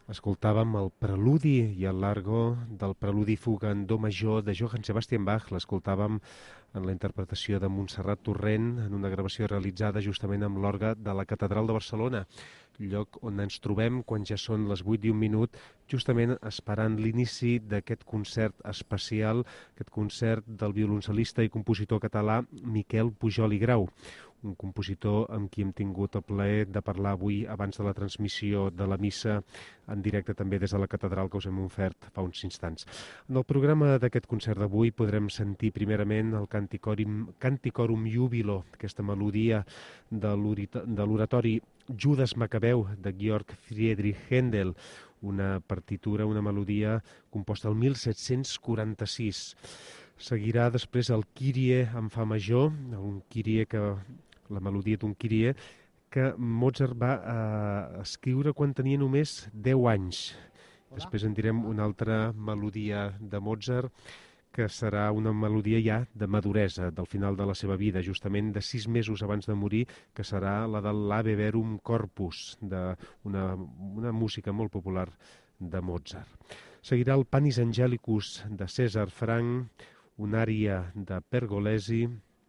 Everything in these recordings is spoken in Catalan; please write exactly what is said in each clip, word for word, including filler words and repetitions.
Escoltàvem el preludi i el largo del preludi fuga en do major de Johann Sebastian Bach. L'escoltàvem en la interpretació de Montserrat Torrent en una gravació realitzada justament amb l'orgue de la Catedral de Barcelona, lloc on ens trobem quan ja són les vuit i un minut, justament esperant l'inici d'aquest concert especial, aquest concert del violoncel·lista i compositor català Miquel Pujol i Grau, un compositor amb qui hem tingut el plaer de parlar avui abans de la transmissió de la missa en directe també des de la catedral que us hem ofert fa uns instants. En el programa d'aquest concert d'avui podrem sentir primerament el Canticorum, Canticorum Jubilo, aquesta melodia de l'oratori Judas Macabeu de Georg Friedrich Händel, una partitura, una melodia composta el mil set-cents quaranta-sis. Seguirà després el Kyrie en fa major, un Kyrie que, la melodia d'un Kyrie que Mozart va eh, escriure quan tenia només deu anys. Després en direm una altra melodia de Mozart que serà una melodia ja de maduresa, del final de la seva vida, justament de sis mesos abans de morir, que serà la de l'Ave Verum Corpus, d'una una música molt popular de Mozart. Seguirà el Panis Angelicus de César Franck, una ària de Pergolesi,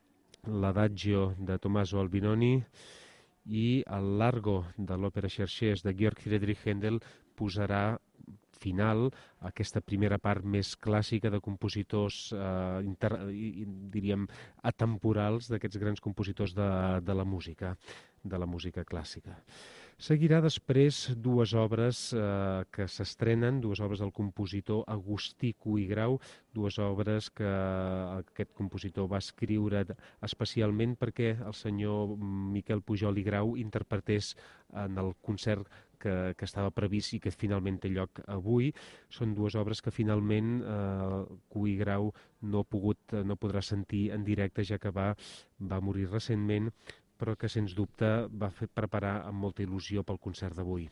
l'Adagio de Tommaso Albinoni i el Largo de l'òpera Xerxes de Georg Friedrich Händel posarà final a aquesta primera part més clàssica de compositors, eh, inter, diríem, atemporals d'aquests grans compositors de, de la música, de la música clàssica. Seguirà després dues obres eh, que s'estrenen, dues obres del compositor Agustí Cuy Grau, dues obres que aquest compositor va escriure especialment perquè el senyor Miquel Pujol i Grau interpretés en el concert que, que estava previst i que finalment té lloc avui. Són dues obres que finalment eh, Cuy Grau no, ha pogut, no podrà sentir en directe, ja que va, va morir recentment, però que sens dubte va fer preparar amb molta il·lusió pel concert d'avui.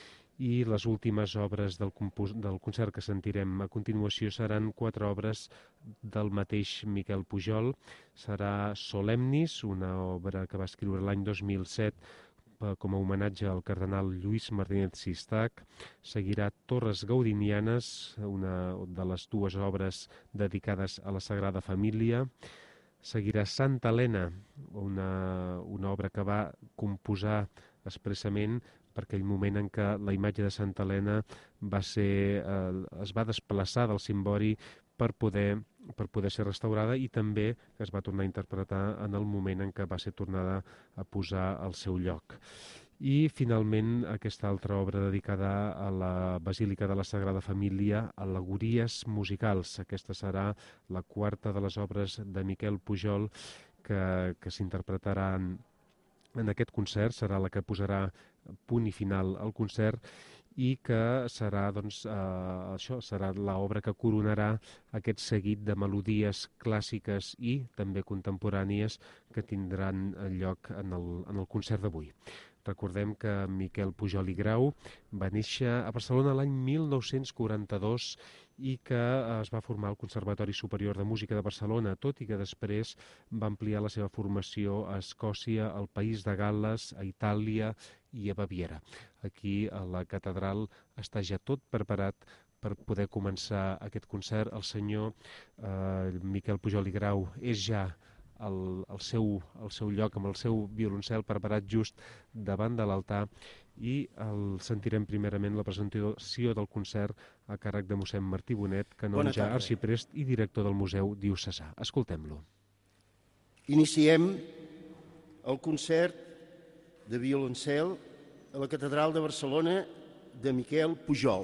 I les últimes obres del, del concert que sentirem a continuació seran quatre obres del mateix Miquel Pujol. Serà Solemnis, una obra que va escriure l'any dos mil set com a homenatge al cardenal Lluís Martínez Sistac. Seguirà Torres Gaudinianes, una de les dues obres dedicades a la Sagrada Família. Seguirà Santa Helena, una, una obra que va composar expressament per aquell moment en què la imatge de Santa Helena va ser, eh, es va desplaçar del cimbori per poder, per poder ser restaurada i també que es va tornar a interpretar en el moment en què va ser tornada a posar al seu lloc. I finalment aquesta altra obra dedicada a la Basílica de la Sagrada Família, Al·legories musicals. Aquesta serà la quarta de les obres de Miquel Pujol que, que s'interpretaran en aquest concert, serà la que posarà punt i final al concert i que serà, doncs, eh, això, serà l'obra que coronarà aquest seguit de melodies clàssiques i també contemporànies que tindran lloc en el, en el concert d'avui. Recordem que Miquel Pujol i Grau va néixer a Barcelona l'any mil nou-cents quaranta-dos i que es va formar al Conservatori Superior de Música de Barcelona, tot i que després va ampliar la seva formació a Escòcia, al País de Gal·les, a Itàlia i a Baviera. Aquí a la catedral està ja tot preparat per poder començar aquest concert. El senyor eh, Miquel Pujol i Grau és ja al, al, seu, al seu lloc amb el seu violoncel preparat just davant de l'altar i el sentirem primerament la presentació del concert a càrrec de mossèn Martí Bonet, canonge arxiprest i director del Museu Diocesà. Escoltem-lo. Iniciem el concert de violoncel a la Catedral de Barcelona de Miquel Pujol.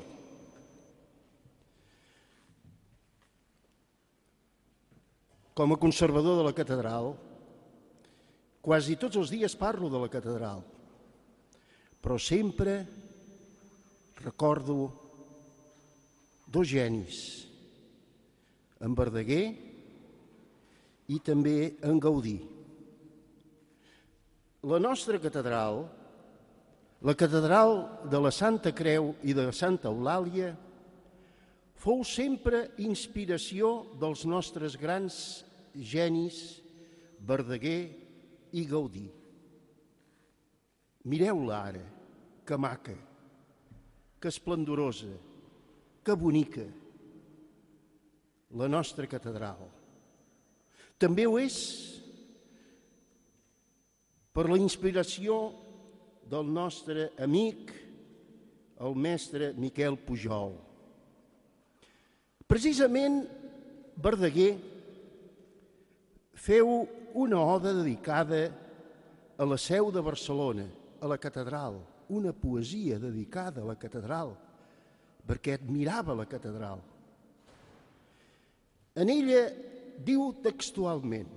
Com a conservador de la catedral, quasi tots els dies parlo de la catedral, però sempre recordo dos genis, en Verdaguer i també en Gaudí. La nostra catedral, la catedral de la Santa Creu i de Santa Eulàlia, fou sempre inspiració dels nostres grans genis Verdaguer i Gaudí. Mireu-la ara, que maca. que esplendorosa, que bonica, la nostra catedral. També ho és per la inspiració del nostre amic, el mestre Miquel Pujol. Precisament, Verdaguer feu una oda dedicada a la seu de Barcelona, a la catedral, una poesia dedicada a la catedral, perquè admirava la catedral. En ella diu textualment: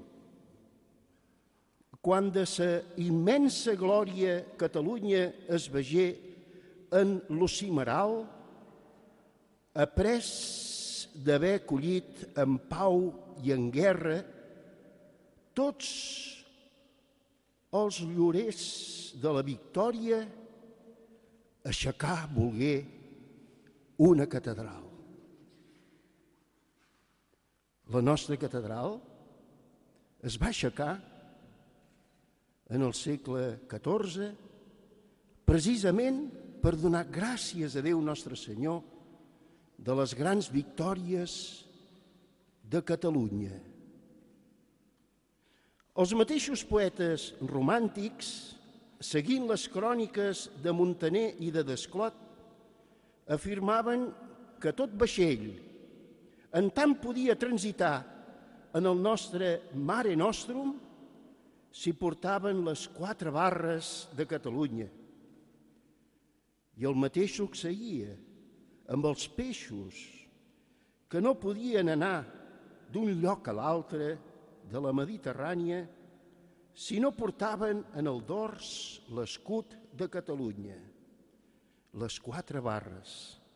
quan de sa immensa glòria Catalunya es vegé en lo cimeral, après d'haver collit en pau i en guerra tots els llorers de la victòria, aixecar volgué una catedral. La nostra catedral es va aixecar en el segle catorze precisament per donar gràcies a Déu Nostre Senyor de les grans victòries de Catalunya. Els mateixos poetes romàntics, seguint les cròniques de Muntaner i de Desclot, afirmaven que tot vaixell, en tant podia transitar en el nostre Mare Nostrum, s'hi portaven les quatre barres de Catalunya. I el mateix succeïa amb els peixos, que no podien anar d'un lloc a l'altre de la Mediterrània si no portaven en el dors l'escut de Catalunya, les quatre barres.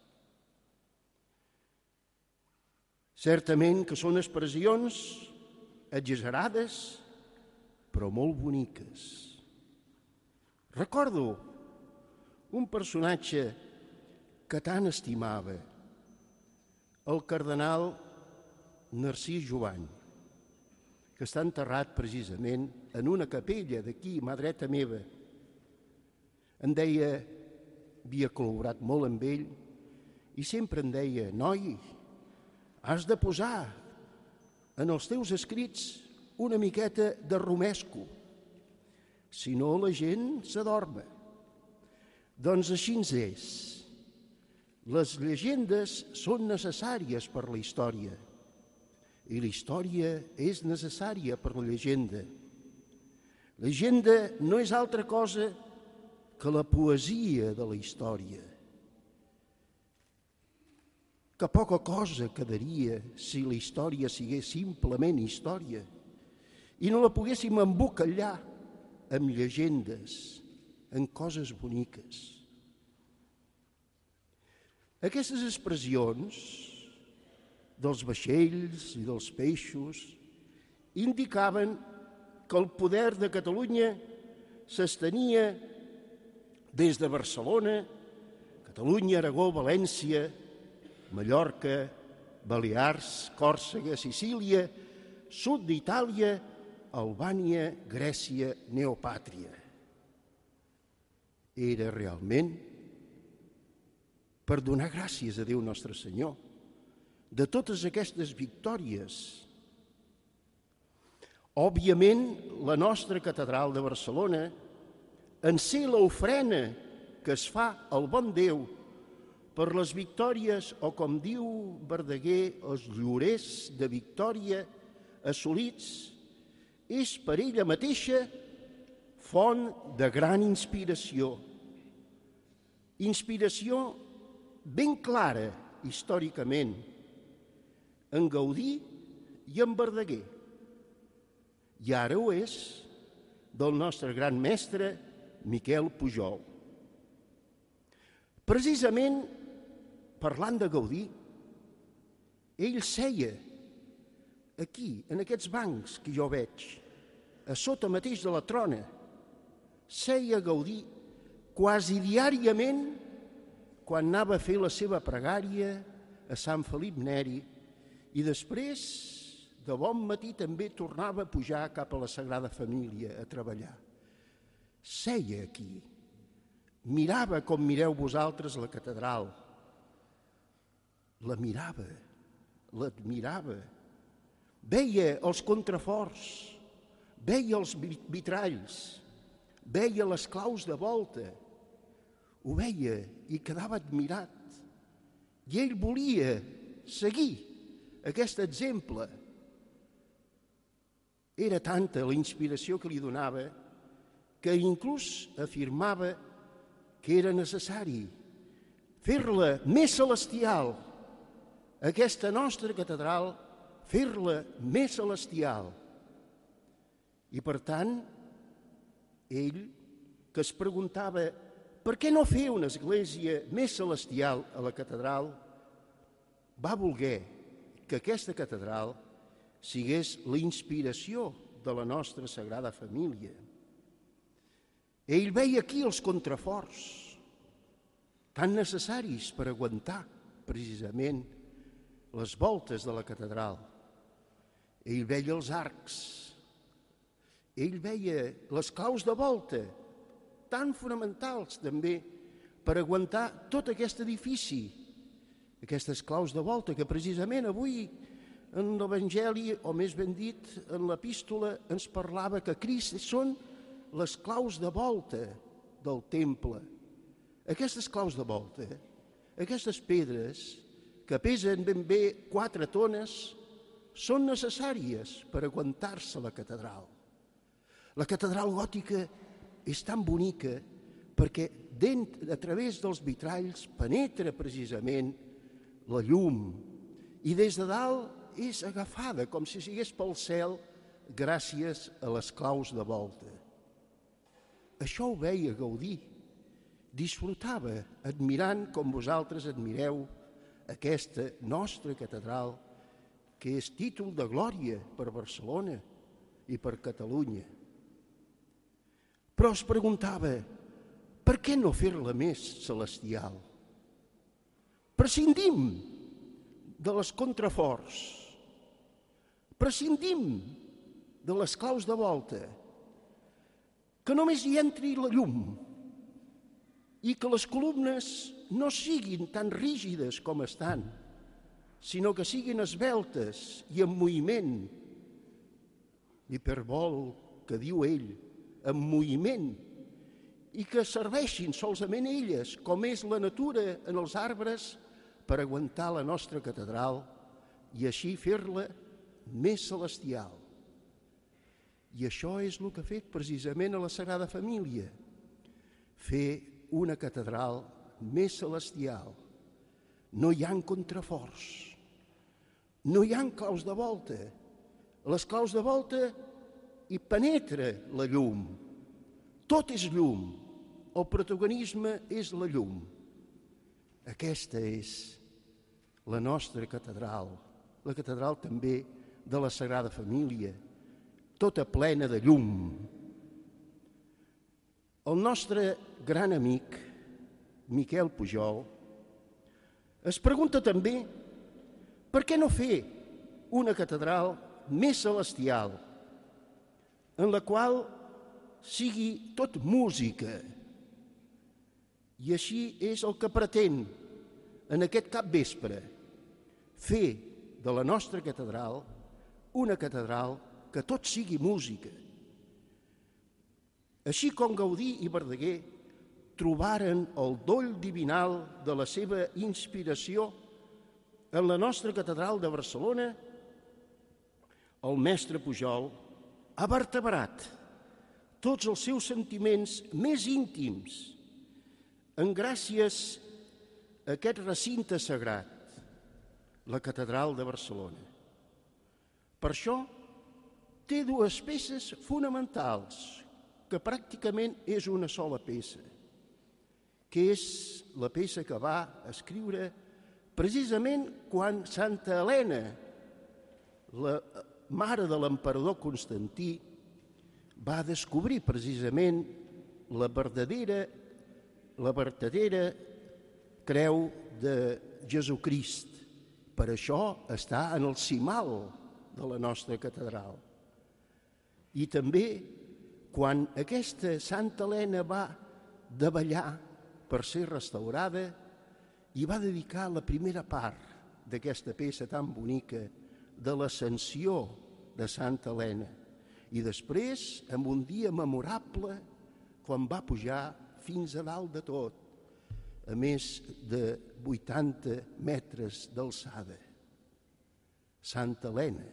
Certament que són expressions exagerades, però molt boniques. Recordo un personatge que tant estimava, el cardenal Narcís Jovany, que està enterrat precisament en una capella d'aquí, mà dreta meva. Em deia, havia col·laborat molt amb ell, i sempre em deia: noi, has de posar en els teus escrits una miqueta de romesco, si no la gent s'adorma. Doncs així és. Les llegendes són necessàries per la història i la història és necessària per la llegenda. La llegenda no és altra cosa que la poesia de la història. Que poca cosa quedaria si la història sigués simplement història i no la poguéssim embolcallar amb llegendes, en coses boniques. Aquestes expressions dels vaixells i dels peixos indicaven que el poder de Catalunya s'estenia des de Barcelona, Catalunya, Aragó, València, Mallorca, Balears, Còrsega, Sicília, sud d'Itàlia, Albània, Grècia, Neopàtria. Era realment per donar gràcies a Déu Nostre Senyor de totes aquestes victòries. Òbviament, la nostra catedral de Barcelona, en ser l'ofrena que es fa al bon Déu per les victòries, o com diu Verdaguer, els llorers de victòria assolits, és per ella mateixa font de gran inspiració. Inspiració ben clara, històricament, en Gaudí i en Verdaguer. I ara ho és del nostre gran mestre Miquel Pujol. Precisament, parlant de Gaudí, ell seia aquí, en aquests bancs que jo veig, a sota mateix de la trona, seia Gaudí quasi diàriament quan anava a fer la seva pregària a Sant Felip Neri i després, de bon matí, també tornava a pujar cap a la Sagrada Família a treballar. Seia aquí, mirava com mireu vosaltres la catedral. La mirava, l'admirava. Veia els contraforts, veia els vitralls, veia les claus de volta. Ho veia i quedava admirat. I ell volia seguir aquest exemple. Era tanta la inspiració que li donava que inclús afirmava que era necessari fer-la més celestial, aquesta nostra catedral, fer-la més celestial. I per tant, ell, que es preguntava per què no fer una església més celestial a la catedral, va voler que aquesta catedral sigués la inspiració de la nostra Sagrada Família. Ell veia aquí els contraforts, tan necessaris per aguantar precisament les voltes de la catedral. Ell veia els arcs, ell veia les claus de volta, tan fonamentals també per aguantar tot aquest edifici, aquestes claus de volta que precisament avui en l'Evangeli, o més ben dit, en l'epístola, ens parlava que Crist són les claus de volta del temple. Aquestes claus de volta, aquestes pedres que pesen ben bé quatre tones, són necessàries per aguantar-se la catedral. La catedral gòtica és tan bonica perquè a través dels vitralls penetra precisament la llum i des de dalt és agafada com si sigués pel cel gràcies a les claus de volta. Això ho veia Gaudí, disfrutava admirant com vosaltres admireu aquesta nostra catedral que és títol de glòria per Barcelona i per Catalunya. Però es preguntava, per què no fer-la més celestial? Prescindim de les contraforts, prescindim de les claus de volta, que només hi entri la llum i que les columnes no siguin tan rígides com estan, sinó que siguin esveltes i en moviment, hiperbol, que diu ell, en moviment, i que serveixin solament elles, com és la natura en els arbres, per aguantar la nostra catedral i així fer-la més celestial. I això és el que ha fet precisament a la Sagrada Família, fer una catedral més celestial. No hi ha contraforts, no hi ha claus de volta. Les claus de volta hi penetra la llum. Tot és llum. El protagonisme és la llum. Aquesta és la nostra catedral, la catedral també de la Sagrada Família, tota plena de llum. El nostre gran amic, Miquel Pujol, es pregunta també per què no fer una catedral més celestial, en la qual sigui tot música. I així és el que pretén en aquest capvespre, fer de la nostra catedral una catedral que tot sigui música. Així com Gaudí i Verdaguer trobaren el doll divinal de la seva inspiració en la nostra catedral de Barcelona, el mestre Pujol ha vertebrat tots els seus sentiments més íntims en gràcies a aquest recinte sagrat, la catedral de Barcelona. Per això té dues peces fonamentals, que pràcticament és una sola peça, que és la peça que va escriure precisament quan Santa Helena, la mare de l'emperador Constantí, va descobrir precisament la verdadera, la vertadera creu de Jesucrist. Per això està en el cimal de la nostra catedral. I també quan aquesta Santa Helena va davallar per ser restaurada i va dedicar la primera part d'aquesta peça tan bonica de l'ascensió de Santa Helena i després, en un dia memorable, quan va pujar fins a dalt de tot, a més de vuitanta metres d'alçada. Santa Helena.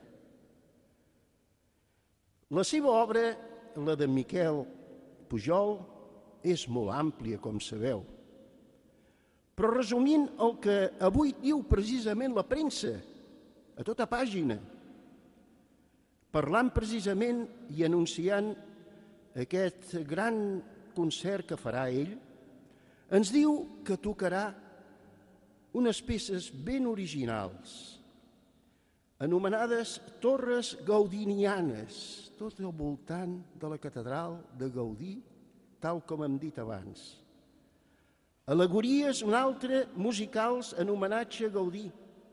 La seva obra, la de Miquel Pujol, és molt àmplia, com sabeu. Però resumint el que avui diu precisament la premsa, a tota pàgina, parlant precisament i anunciant aquest gran concert que farà ell, ens diu que tocarà unes peces ben originals, anomenades torres gaudinianes, tot al voltant de la catedral de Gaudí, tal com hem dit abans. Al·legories, una altra, musicals en homenatge a Gaudí.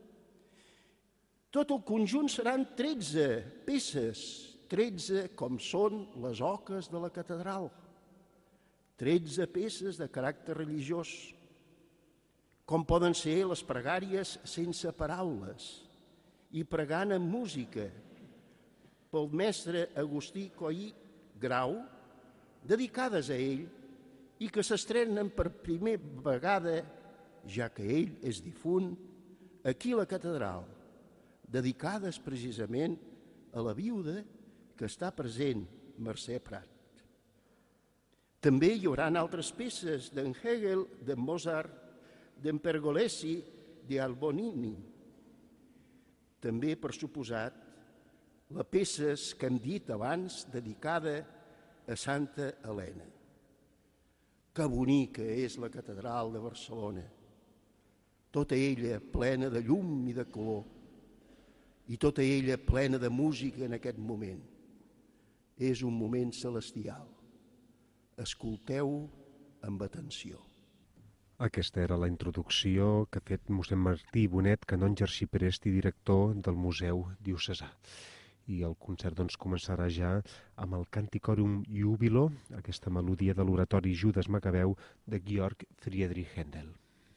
Tot el conjunt seran tretze peces, tretze com són les oques de la catedral, tretze peces de caràcter religiós, com poden ser les pregàries sense paraules i pregant amb música pel mestre Agustí Coí Grau, dedicades a ell i que s'estrenen per primera vegada, ja que ell és difunt, aquí a la catedral, dedicades precisament a la viuda que està present, Mercè Prat. També hi haurà altres peces d'en Hegel, d'en Mozart, d'en Pergolesi, d'Albonini. També, per suposat, les peces que hem dit abans dedicada a Santa Helena. Que bonica és la catedral de Barcelona, tota ella plena de llum i de color, i tota ella plena de música en aquest moment. És un moment celestial. Escolteu amb atenció. Aquesta era la introducció que ha fet mossèn Martí Bonet, canonge arxiprest i director del Museu Diocesà. I el concert doncs, començarà ja amb el Canticorum Jubilo, aquesta melodia de l'oratori Judes Macabeu de Georg Friedrich Händel.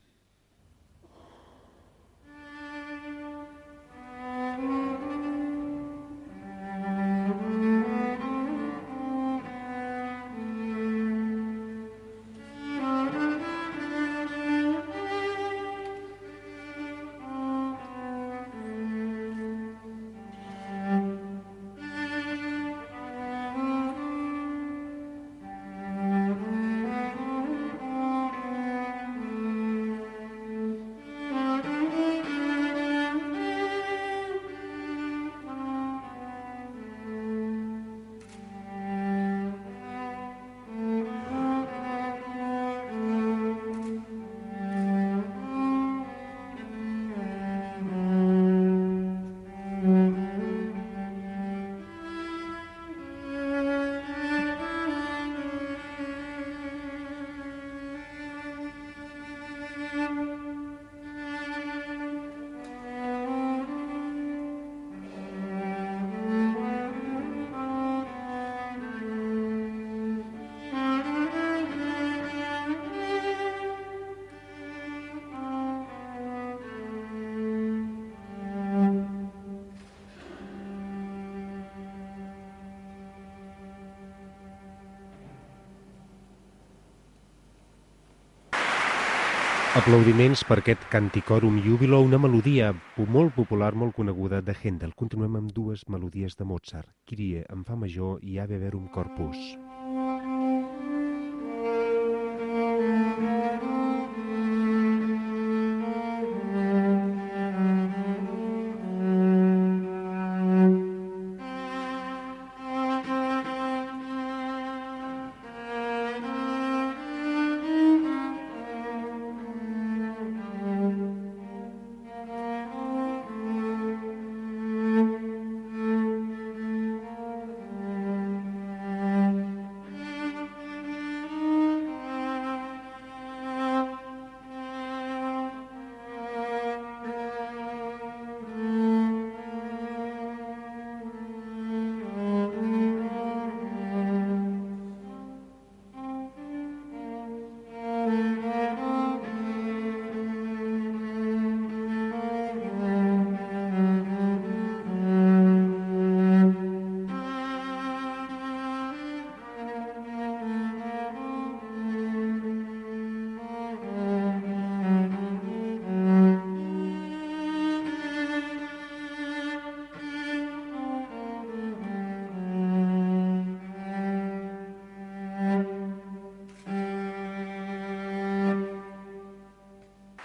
Aplaudiments per aquest Canticorum Jubilo, una melodia molt popular, molt coneguda de Händel. Continuem amb dues melodies de Mozart, Kyrie en fa major i Ave Verum Corpus.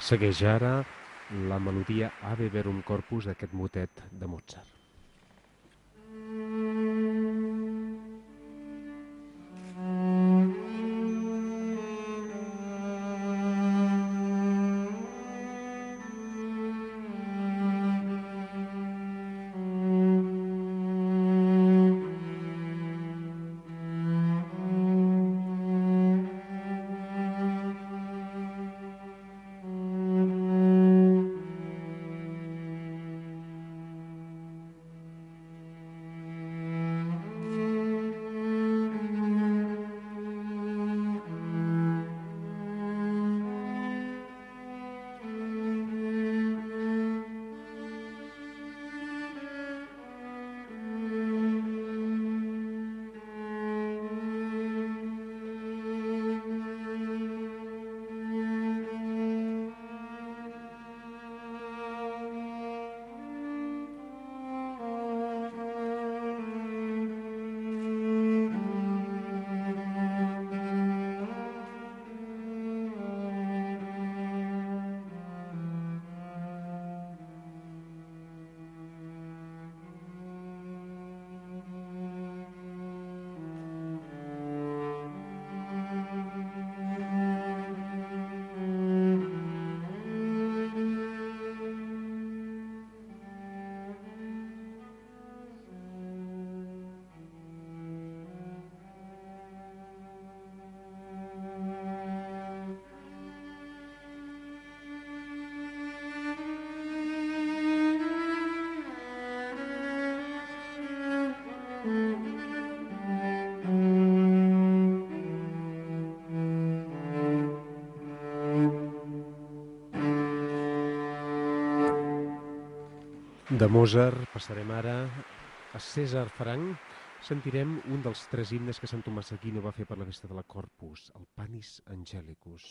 Segueix ara la melodia Ave Verum Corpus d'aquest motet de Mozart. De Mozart passarem ara a César Franck. Sentirem un dels tres himnes que Sant Tomàs d'Aquino va fer per la festa de la Corpus, el Panis Angelicus.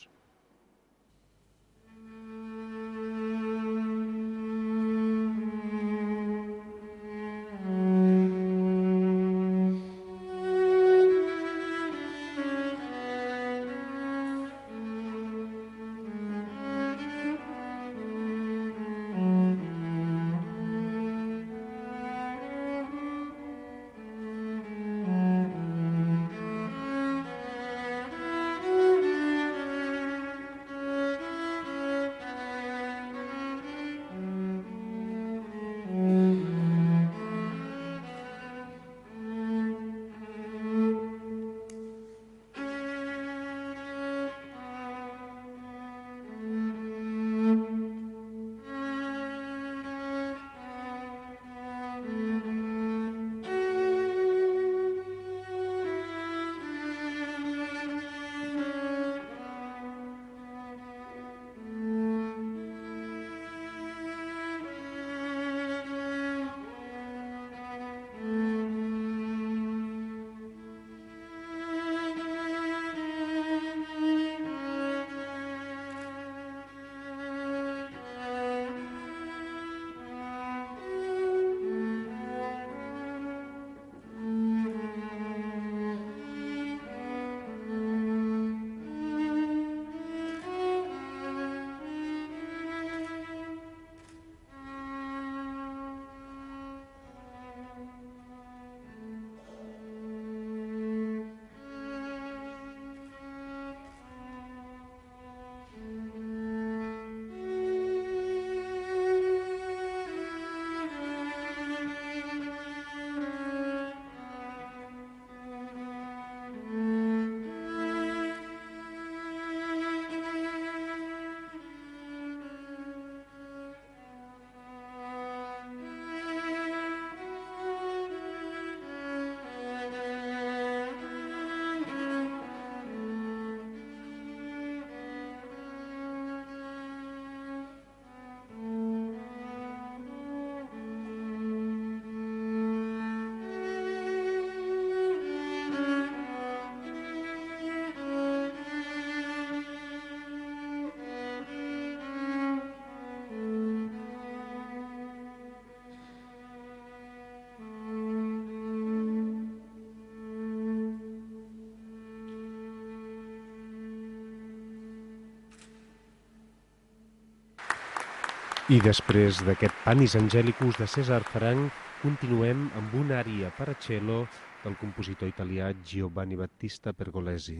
I després d'aquest Panis Angelicus de César Franck, continuem amb una ària per a cello del compositor italià Giovanni Battista Pergolesi.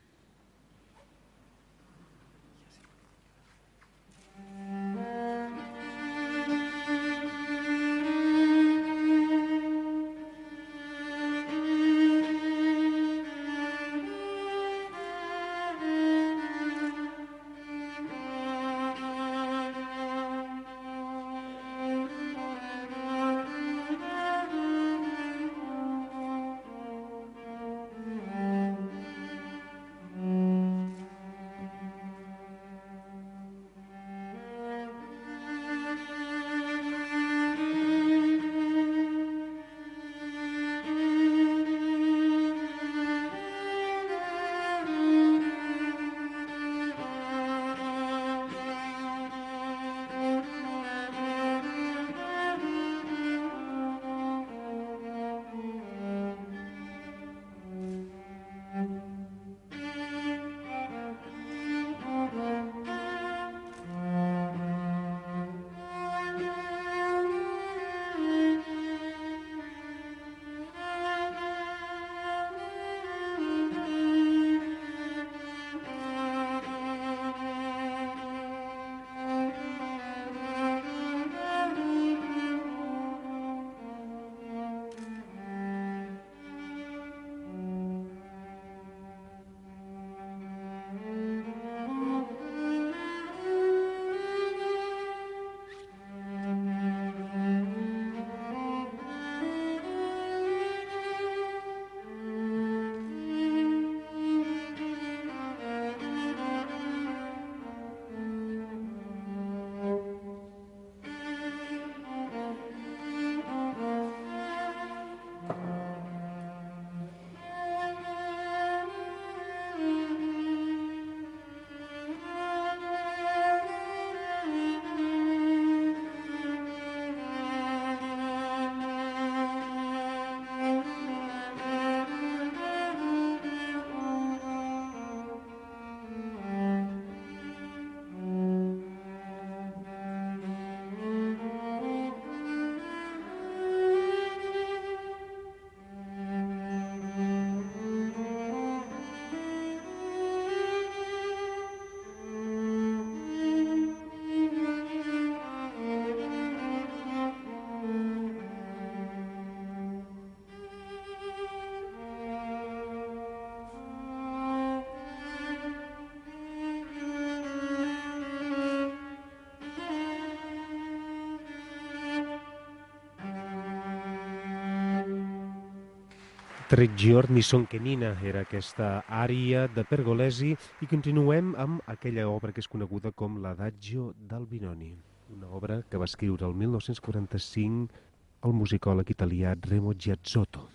Tre giorni son che Nina era aquesta ària de Pergolesi i continuem amb aquella obra que és coneguda com l'Adagio d'Albinoni, una obra que va escriure el mil nou-cents quaranta-cinc el musicòleg italià Remo Giazzotto.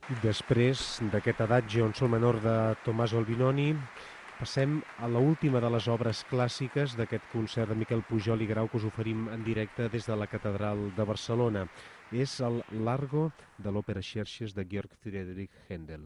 Després d'aquest adatge on sol menor de Tommaso Albinoni, passem a l'última de les obres clàssiques d'aquest concert de Miquel Pujol i Grau que us oferim en directe des de la Catedral de Barcelona. És el Largo de l'òpera Xerxes de Georg Friedrich Händel.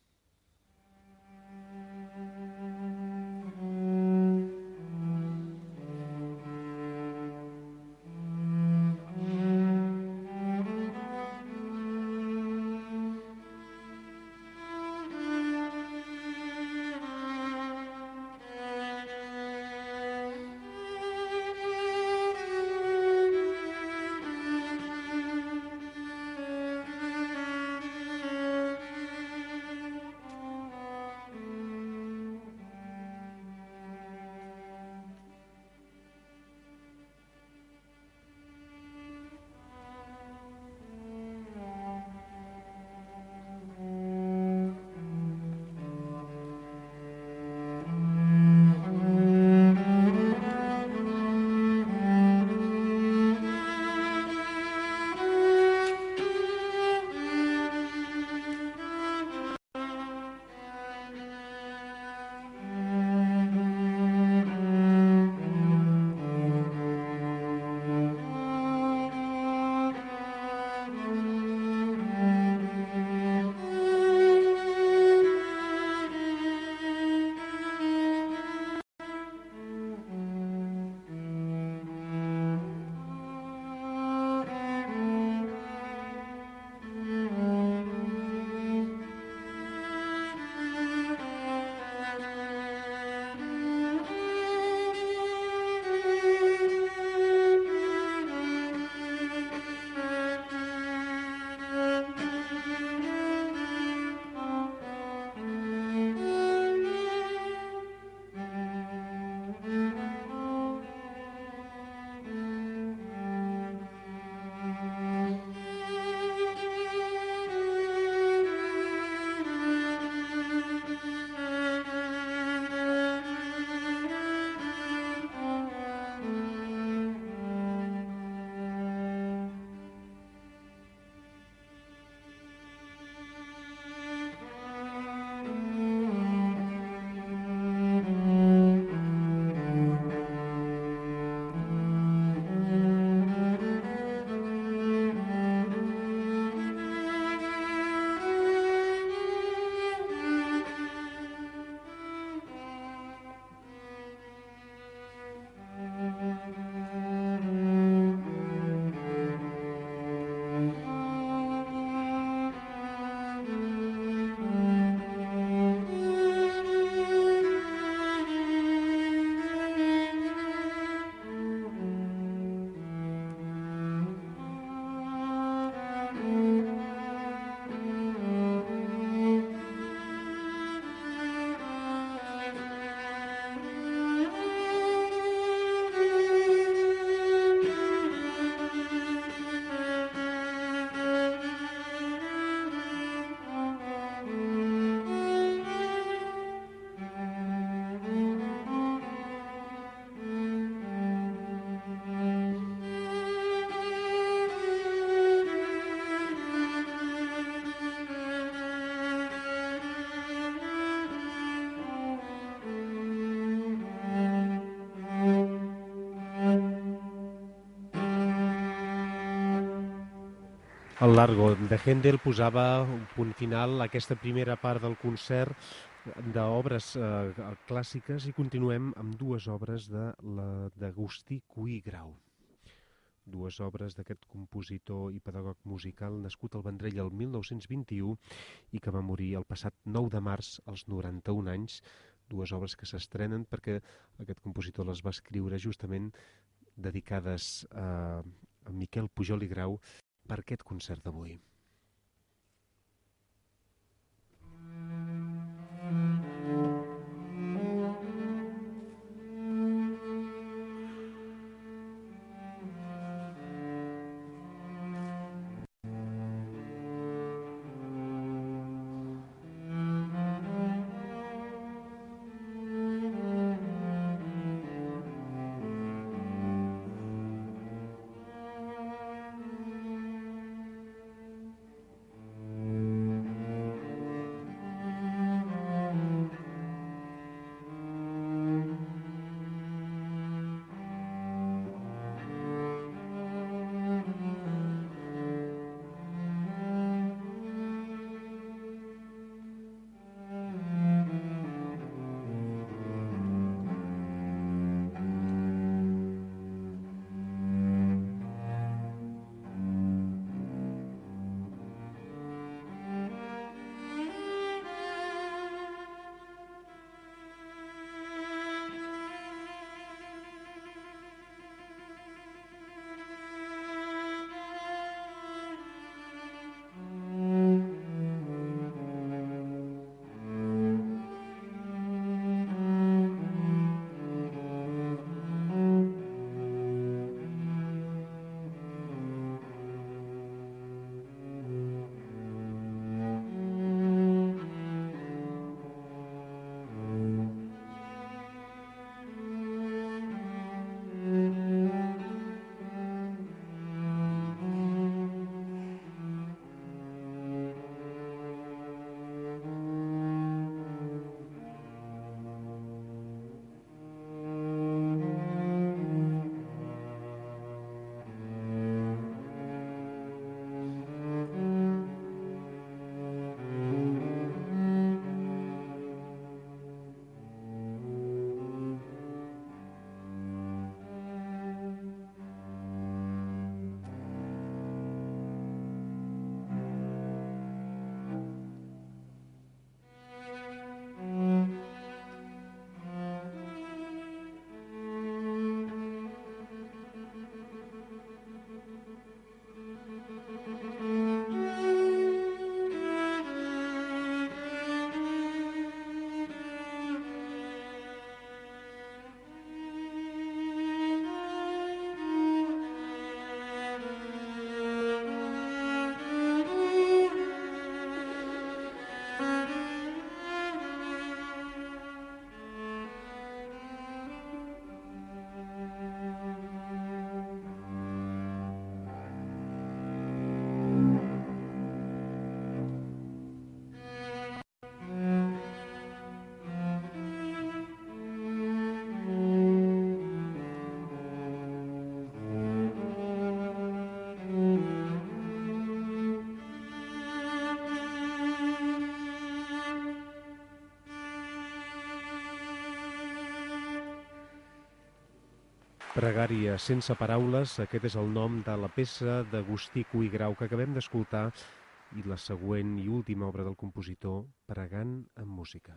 El Largo de Händel posava un punt final a aquesta primera part del concert d'obres eh, clàssiques i continuem amb dues obres de la d'Agustí Cuí Grau. Dues obres d'aquest compositor i pedagog musical nascut al Vendrell el mil nou-cents vint-i-u i que va morir el passat nou de març als noranta-un anys. Dues obres que s'estrenen perquè aquest compositor les va escriure justament dedicades a, a Miquel Pujol i Grau per aquest concert d'avui. Pregària sense paraules, aquest és el nom de la peça d'Agustí Cuy Grau que acabem d'escoltar i la següent i última obra del compositor, Pregant amb música.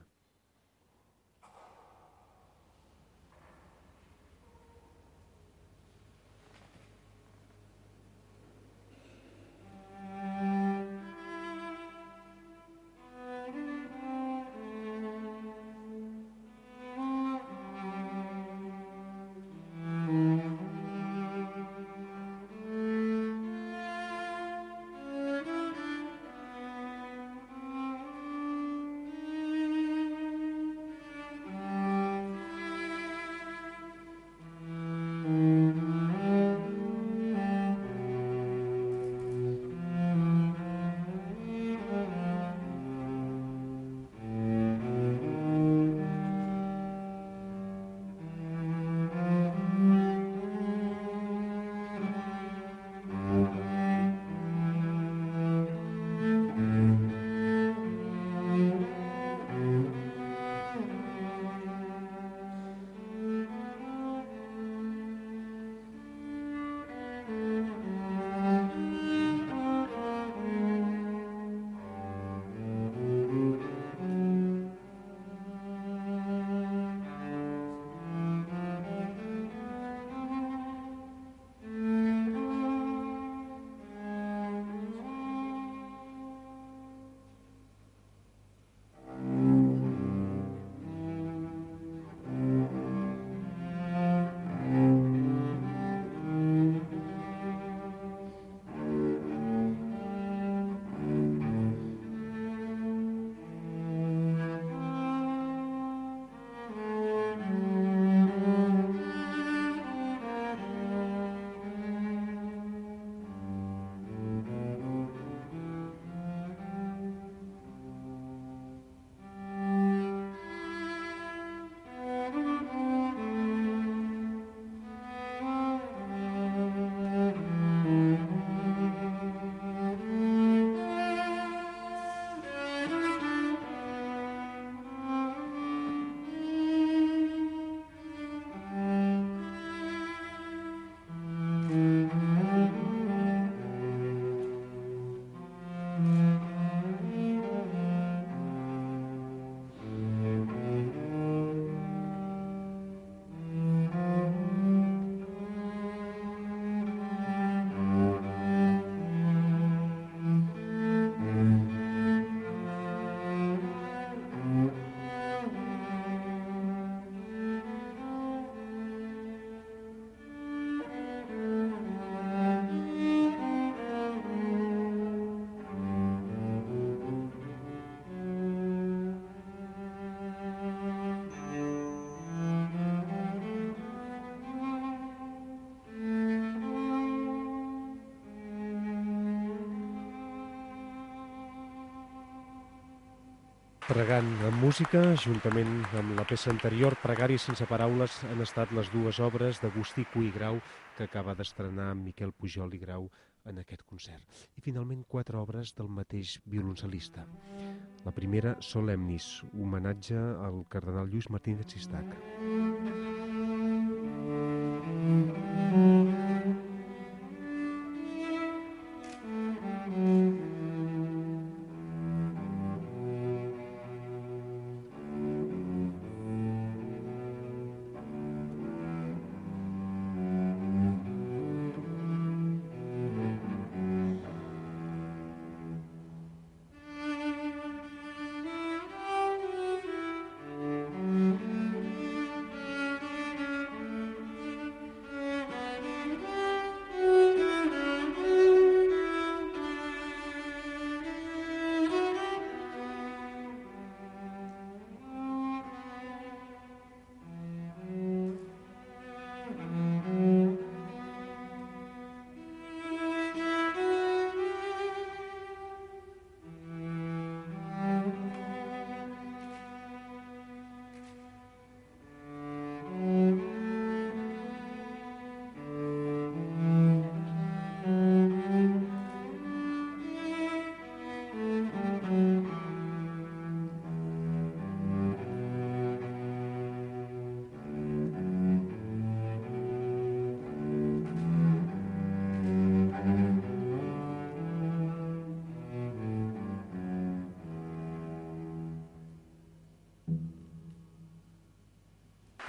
Pregant amb música, juntament amb la peça anterior, Pregària sense paraules, han estat les dues obres d'Agustí Cuy Grau que acaba d'estrenar amb Miquel Pujol i Grau en aquest concert. I finalment quatre obres del mateix violoncel·lista. La primera, Solemnis, homenatge al cardenal Lluís Martínez Sistac.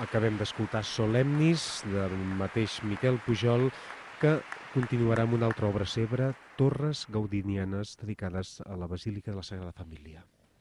Acabem d'escoltar Solemnis, del mateix Miquel Pujol, que continuarà amb una altra obra seva, Torres Gaudinianes, dedicades a la Basílica de la Sagrada Família.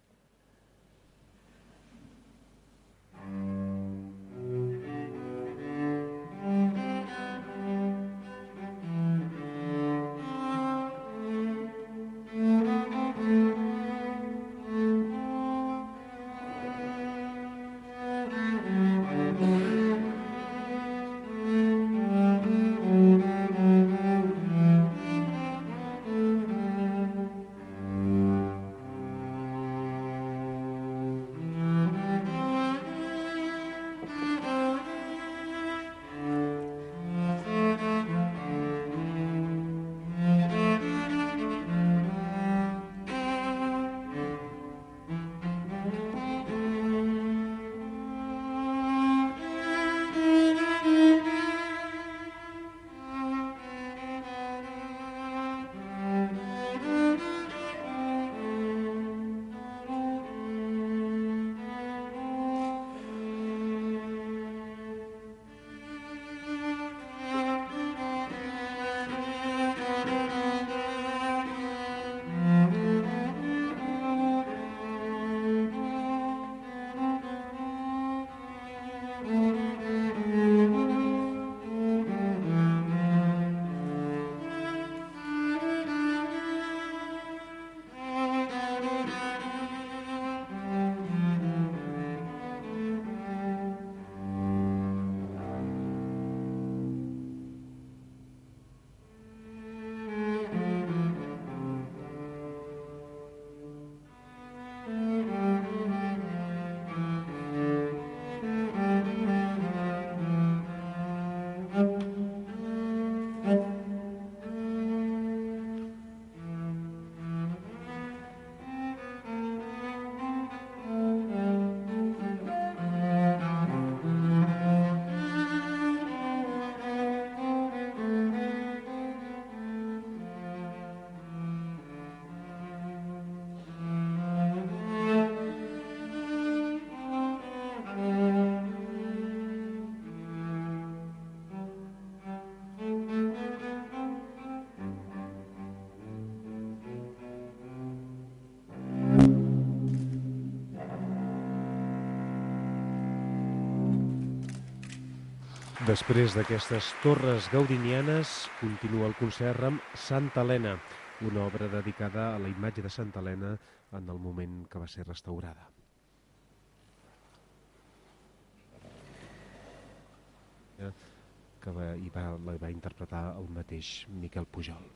Després d'aquestes torres gaudinianes, continua el concert amb Santa Helena, una obra dedicada a la imatge de Santa Helena en el moment que va ser restaurada. Que va, i va, la va interpretar el mateix Miquel Pujol.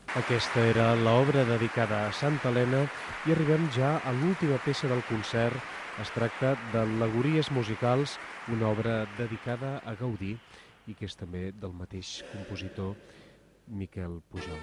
Aquesta era l'obra dedicada a Santa Helena i arribem ja a l'última peça del concert. Es tracta d'Al·legories musicals, una obra dedicada a Gaudí i que és també del mateix compositor Miquel Pujol.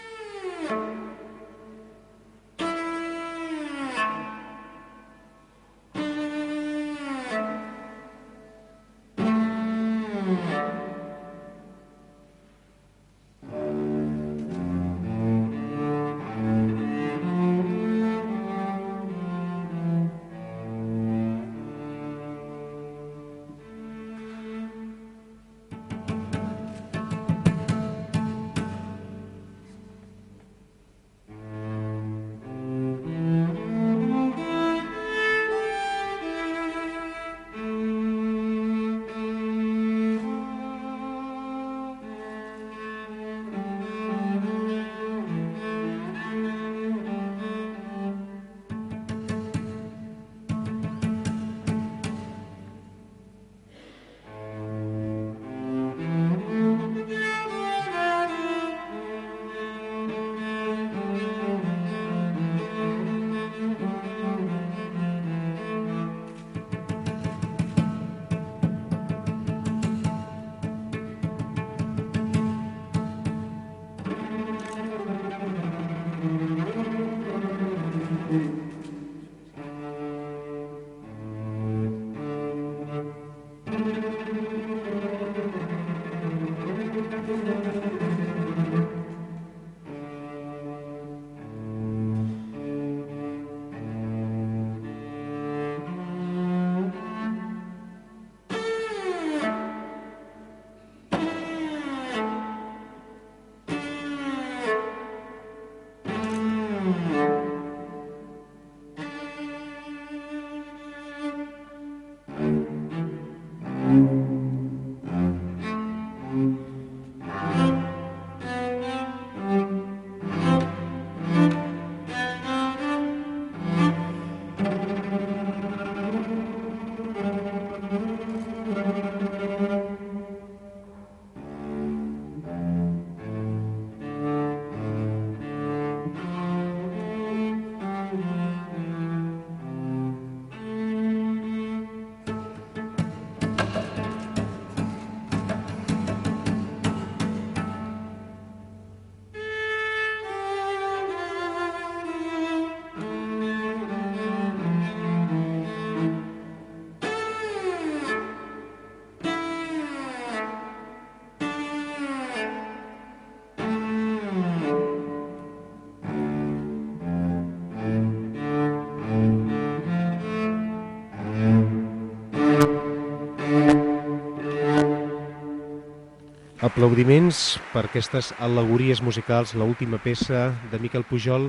Aplaudiments per aquestes al·legories musicals, l'última peça de Miquel Pujol,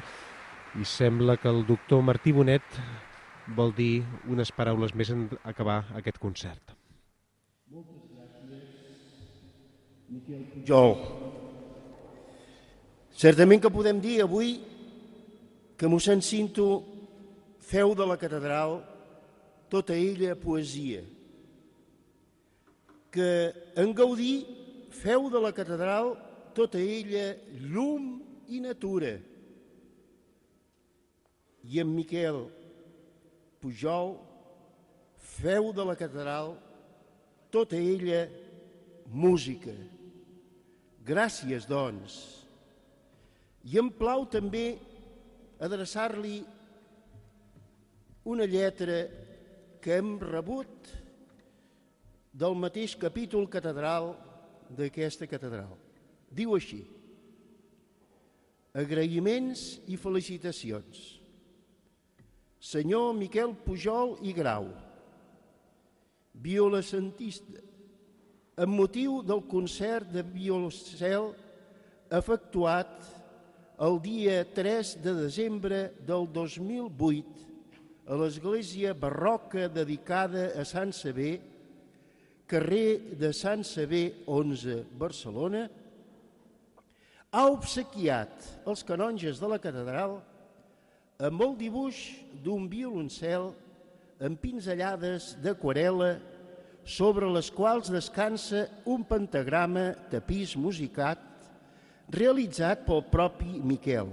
i sembla que el doctor Martí Bonet vol dir unes paraules més en acabar aquest concert. Moltes gràcies, Miquel Pujol. Certament que podem dir avui que mossèn Cinto feu de la catedral tota ella poesia, que en Gaudí feu de la catedral tota ella llum i natura, i en Miquel Pujol feu de la catedral tota ella música. Gràcies, doncs. I em plau també adreçar-li una lletra que hem rebut del mateix capítol catedral d'aquesta catedral. Diu així: agraïments i felicitacions. Senyor Miquel Pujol i Grau, violacentista, amb motiu del concert de violoncel efectuat el dia tres de desembre del dos mil vuit a l'església barroca dedicada a Sant Sever, carrer de Sant Sever onze, Barcelona, ha obsequiat els canonges de la catedral amb el dibuix d'un violoncel amb pinzellades d'aquarel·la sobre les quals descansa un pentagrama tapís musicat realitzat pel propi Miquel.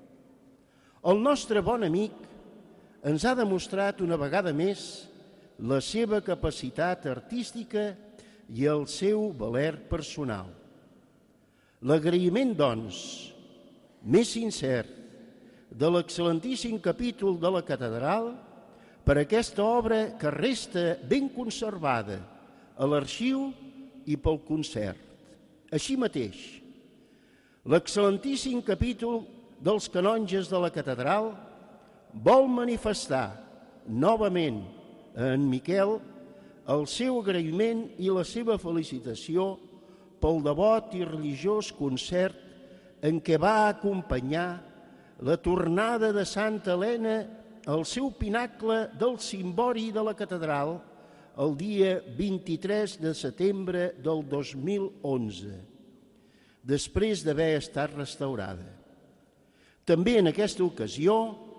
El nostre bon amic ens ha demostrat una vegada més la seva capacitat artística i el seu valer personal. L'agraïment, doncs, més sincer de l'excel·lentíssim capítol de la catedral per aquesta obra que resta ben conservada a l'arxiu i pel concert. Així mateix, l'excel·lentíssim capítol dels canonges de la catedral vol manifestar novament a en Miquel el seu agraïment i la seva felicitació pel devot i religiós concert en què va acompanyar la tornada de Santa Helena al seu pinacle del cimbori de la catedral el dia vint-i-tres de setembre del dos mil onze, després d'haver estat restaurada. També en aquesta ocasió,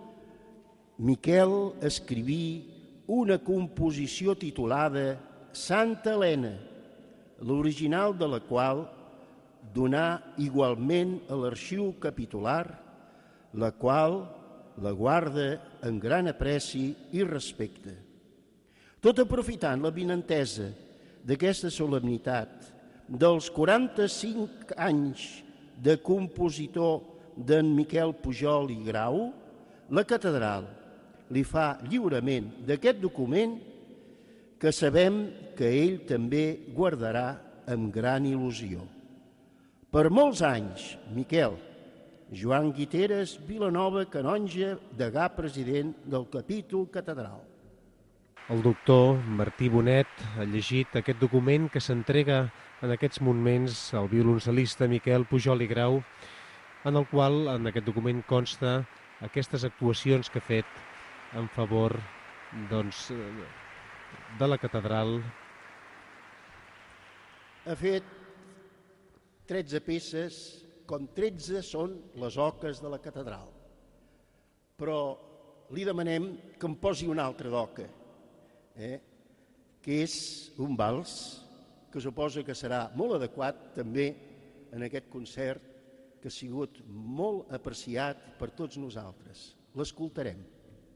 Miquel escriví una composició titulada Santa Helena, l'original de la qual donà igualment a l'arxiu capitular, la qual la guarda en gran apreci i respecte. Tot aprofitant la vinentesa d'aquesta solemnitat dels quaranta-cinc anys de compositor d'en Miquel Pujol i Grau, la catedral li fa lliurament d'aquest document que sabem que ell també guardarà amb gran il·lusió. Per molts anys, Miquel. Joan Guiteres Vilanova, canonge, degà president del capítol catedral. El doctor Martí Bonet ha llegit aquest document que s'entrega en aquests moments al violoncel·lista Miquel Pujol i Grau, en el qual en aquest document consta aquestes actuacions que ha fet en favor doncs, de la catedral. Ha fet tretze peces, com tretze són les oques de la catedral. Però li demanem que em posi una altra d'oca, eh? que és un vals, que suposa que serà molt adequat també en aquest concert que ha sigut molt apreciat per tots nosaltres. L'escoltarem.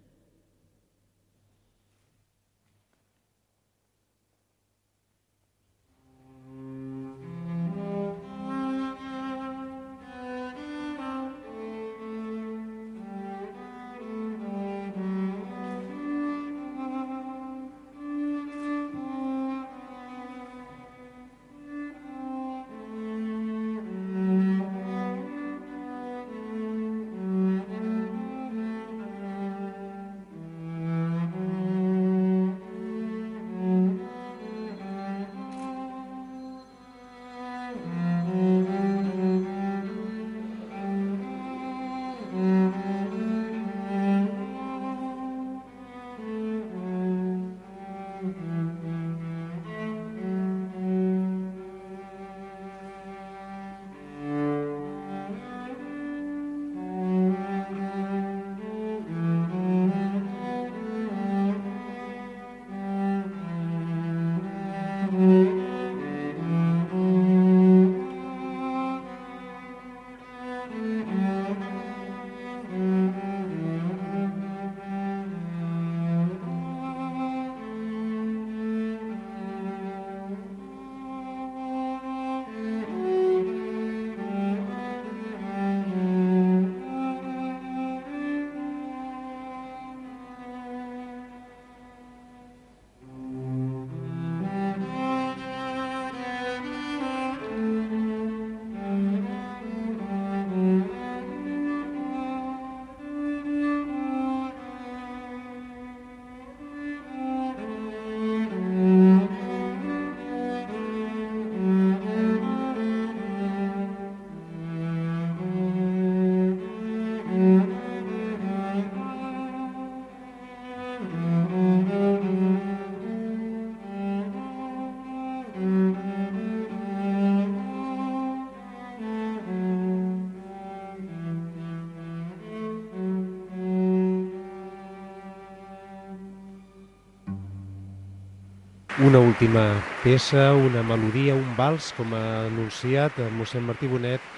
Una última peça, una melodia, un vals, com ha anunciat mossèn Martí Bonet,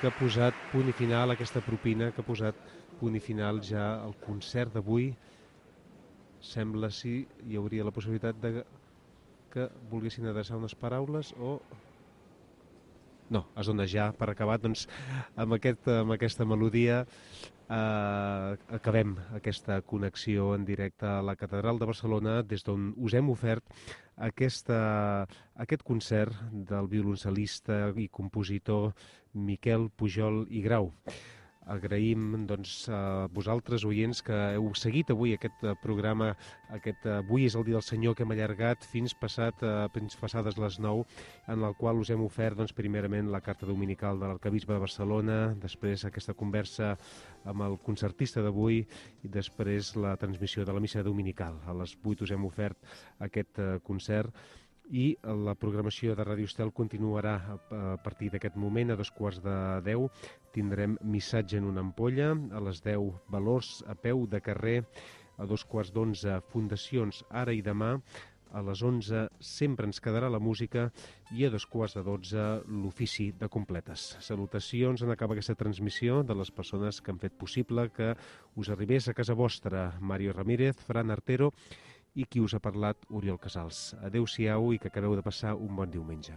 que ha posat punt i final, aquesta propina que ha posat punt i final ja al concert d'avui. Sembla si hi hauria la possibilitat de que volguessin adreçar unes paraules o... No, es dona ja per acabat. Doncs amb, aquest, amb aquesta melodia eh, acabem aquesta connexió en directe a la Catedral de Barcelona, des d'on us hem ofert aquesta, aquest concert del violoncel·lista i compositor Miquel Pujol i Grau. Agraïm doncs, a vosaltres, oients, que heu seguit avui aquest programa. Aquest, avui és el dia del Senyor que hem allargat fins, passat, fins passades les nou, en el qual us hem ofert doncs, primerament la carta dominical de l'arquebisbe de Barcelona, després aquesta conversa amb el concertista d'avui i després la transmissió de la missa dominical. A les vuit us hem ofert aquest concert i la programació de Ràdio Estel continuarà a partir d'aquest moment. A dos quarts de deu tindrem Missatge en una ampolla, a les deu Valors a peu de carrer, a dos quarts d'onze Fundacions Ara i Demà, a les onze Sempre ens quedarà la música i a dos quarts de dotze l'ofici de completes. Salutacions en acabar aquesta transmissió de les persones que han fet possible que us arribés a casa vostra. Mario Ramírez, Fran Artero i qui us ha parlat, Oriol Casals. Adéu-siau i que acabeu de passar un bon diumenge.